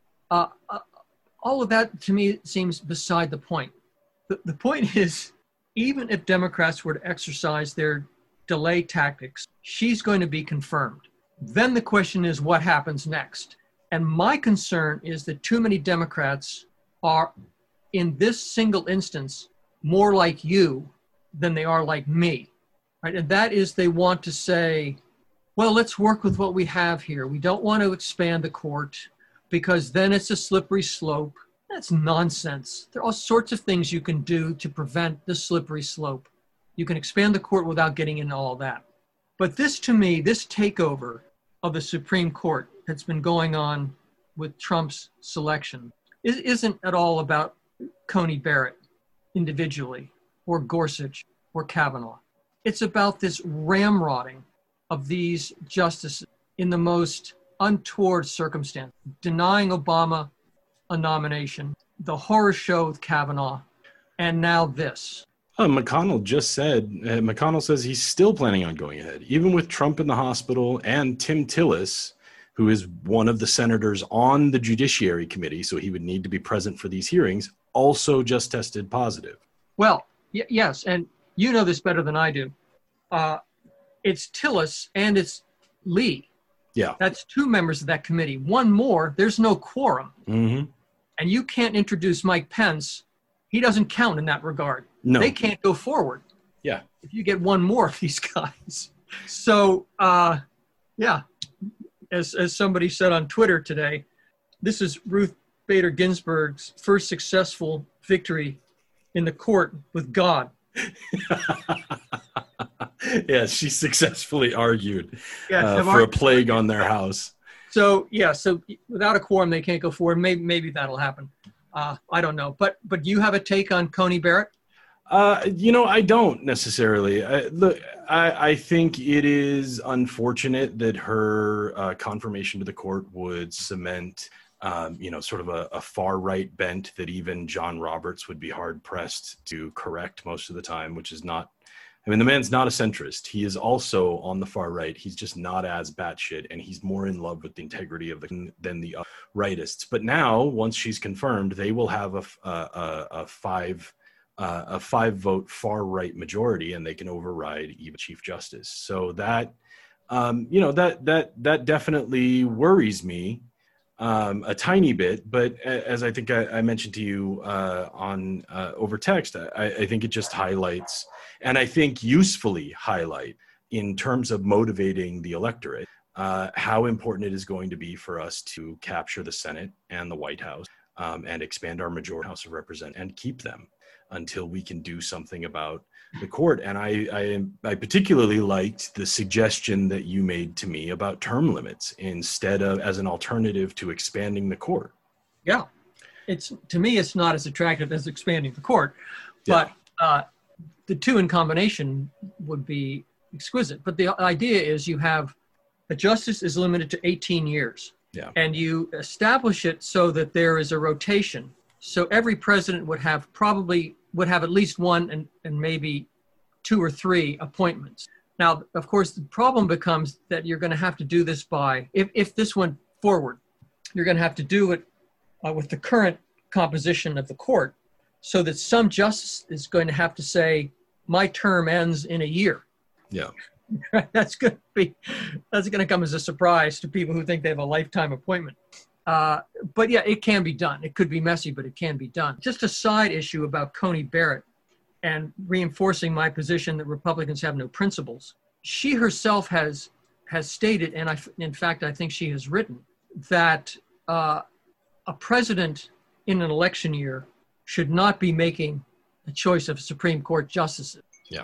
All of that, to me, seems beside the point. The point is, even if Democrats were to exercise their delay tactics, she's going to be confirmed. Then the question is, what happens next? And my concern is that too many Democrats are, in this single instance, more like you than they are like me. Right? And that is, they want to say, well, let's work with what we have here. We don't want to expand the court because then it's a slippery slope. That's nonsense. There are all sorts of things you can do to prevent the slippery slope. You can expand the court without getting into all that. But this, to me, this takeover of the Supreme Court that's been going on with Trump's selection isn't at all about Coney Barrett individually, or Gorsuch, or Kavanaugh. It's about this ramrodding of these justices in the most untoward circumstance, denying Obama a nomination, the horror show with Kavanaugh, and now this. McConnell just said, McConnell says he's still planning on going ahead, even with Trump in the hospital, and Tim Tillis, who is one of the senators on the Judiciary Committee, so he would need to be present for these hearings, also just tested positive. Well, yes, and you know this better than I do. It's Tillis and it's Lee. Yeah. That's two members of that committee. One more, there's no quorum. Mm-hmm. And you can't introduce Mike Pence. He doesn't count in that regard. No. They can't go forward. Yeah. If you get one more of these guys. So, yeah, as somebody said on Twitter today, this is Ruth Bader Ginsburg's first successful victory in the court with God. Yes, she successfully argued Yeah, for a plague on their house. So, yeah, so without a quorum, they can't go forward. Maybe that'll happen. I don't know. But you have a take on Coney Barrett? I don't necessarily. I think it is unfortunate that her confirmation to the court would cement, sort of a far right bent that even John Roberts would be hard pressed to correct most of the time, which is not. I mean, the man's not a centrist. He is also on the far right. He's just not as batshit, and he's more in love with the integrity of than the rightists. But now, once she's confirmed, they will have a five vote far right majority, and they can override even Chief Justice. So that that definitely worries me a tiny bit. But as I think I mentioned to you on over text, I think it just highlights, and I think usefully highlight, in terms of motivating the electorate, how important it is going to be for us to capture the Senate and the White House, and expand our majority House of Representatives and keep them until we can do something about the court. And I particularly liked the suggestion that you made to me about term limits instead of as an alternative to expanding the court. Yeah, to me, it's not as attractive as expanding the court, but the two in combination would be exquisite. But the idea is you have a justice is limited to 18 years. Yeah. And you establish it so that there is a rotation. So every president would have at least one and maybe two or three appointments. Now, of course, the problem becomes that you're going to have to do this if this went forward, you're going to have to do it with the current composition of the court, so that some justice is going to have to say, my term ends in a year. Yeah. That's going to come as a surprise to people who think they have a lifetime appointment. But yeah, it can be done. It could be messy, but it can be done. Just a side issue about Coney Barrett and reinforcing my position that Republicans have no principles. She herself has stated, and in fact, I think she has written, that a president in an election year should not be making a choice of Supreme Court justices. Yeah.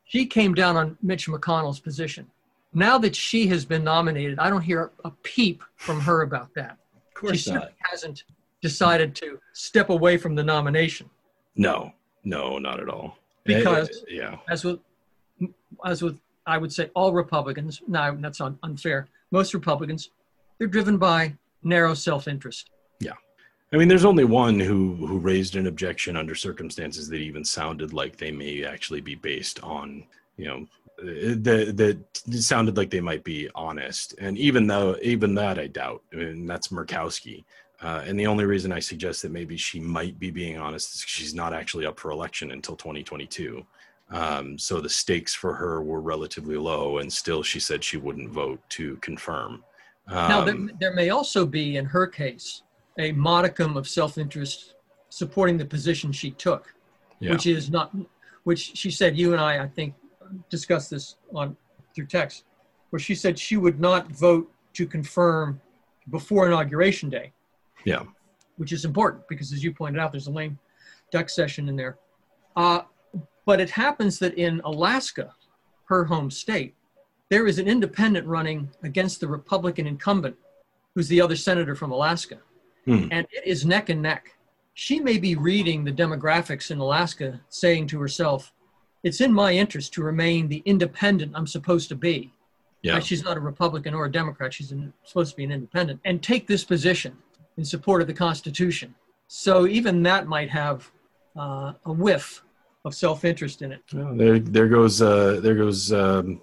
she came down on Mitch McConnell's position. Now that she has been nominated, I don't hear a peep from her about that. Of course she not. certainly hasn't decided to step away from the nomination. No, not at all. Because yeah, as with I would say all Republicans, no, that's unfair. Most Republicans, they're driven by narrow self-interest. Yeah. I mean, there's only one who raised an objection under circumstances that even sounded like they may actually be based on, that sounded like they might be honest. And even that I doubt. I mean, that's Murkowski. And the only reason I suggest that maybe she might be being honest is because she's not actually up for election until 2022. So the stakes for her were relatively low, and still she said she wouldn't vote to confirm. Now, there may also be, in her case, a modicum of self-interest supporting the position she took, which she said, you and I think, discussed this through text, where she said she would not vote to confirm before Inauguration Day. Yeah. Which is important because, as you pointed out, there's a lame duck session in there. But it happens that in Alaska, her home state, there is an independent running against the Republican incumbent, who's the other senator from Alaska. And it is neck and neck. She may be reading the demographics in Alaska, saying to herself, it's in my interest to remain the independent I'm supposed to be. Yeah. She's not a Republican or a Democrat. She's supposed to be an independent. And take this position in support of the Constitution. So even that might have a whiff of self-interest in it. Well, there goes the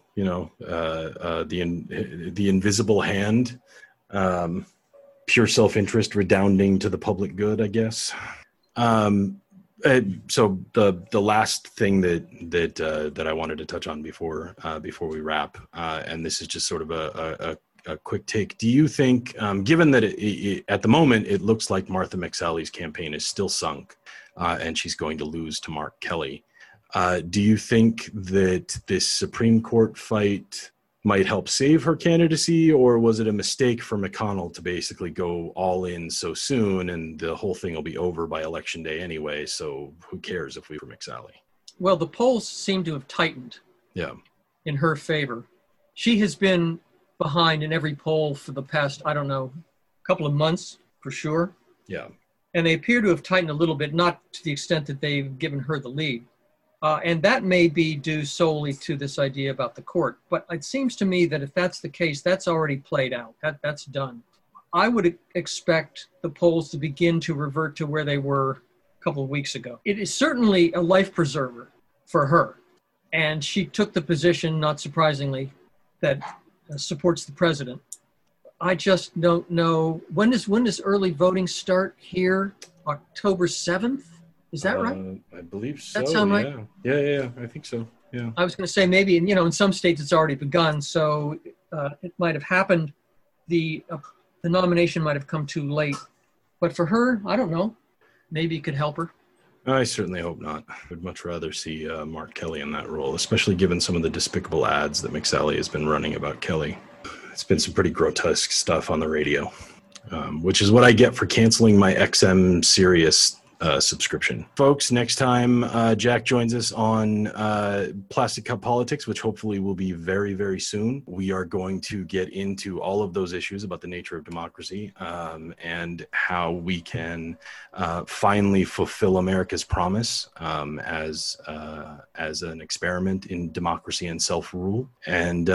invisible hand. Pure self-interest redounding to the public good, I guess. So the last thing that I wanted to touch on before we wrap, and this is just sort of a quick take. Do you think, given that at the moment it looks like Martha McSally's campaign is still sunk, and she's going to lose to Mark Kelly, do you think that this Supreme Court fight might help save her candidacy, or was it a mistake for McConnell to basically go all in so soon, and the whole thing will be over by Election Day anyway, so who cares if we for McSally? Well, the polls seem to have tightened in her favor. She has been behind in every poll for the past, couple of months for sure. Yeah. And they appear to have tightened a little bit, not to the extent that they've given her the lead. And that may be due solely to this idea about the court. But it seems to me that if that's the case, that's already played out. That's done. I would expect the polls to begin to revert to where they were a couple of weeks ago. It is certainly a life preserver for her. And she took the position, not surprisingly, that supports the president. I just don't know. When does early voting start here? October 7th? Is that right? I believe so. That sound right? Yeah, I think so. Yeah. I was going to say maybe, in some states it's already begun, so it might have happened. The nomination might have come too late. But for her, I don't know. Maybe it could help her. I certainly hope not. I would much rather see Mark Kelly in that role, especially given some of the despicable ads that McSally has been running about Kelly. It's been some pretty grotesque stuff on the radio, which is what I get for canceling my XM Sirius subscription. Folks, next time Jack joins us on Plastic Cup Politics, which hopefully will be very, very soon, we are going to get into all of those issues about the nature of democracy and how we can finally fulfill America's promise as an experiment in democracy and self-rule. And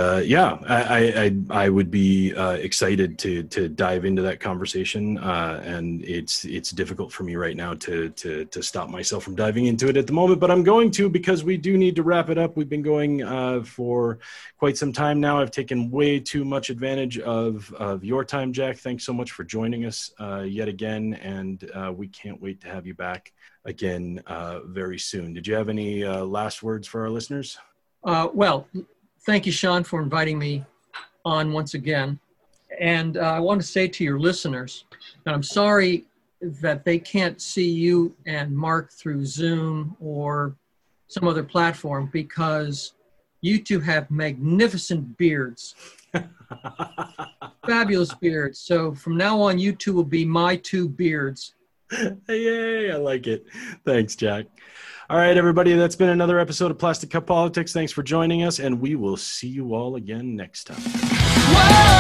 I would be excited to dive into that conversation. And it's difficult for me right now to stop myself from diving into it at the moment, but I'm going to, because we do need to wrap it up. We've been going for quite some time now. I've taken way too much advantage of your time, Jack. Thanks so much for joining us yet again, and we can't wait to have you back again very soon. Did you have any last words for our listeners? Well, thank you, Sean, for inviting me on once again. And I want to say to your listeners that I'm sorry that they can't see you and Mark through Zoom or some other platform, because you two have magnificent beards. Fabulous beards. So from now on, you two will be my two beards Yay, I like it. Thanks, Jack. All right, everybody, that's been another episode of Plastic Cup Politics. Thanks for joining us, and we will see you all again next time. Whoa!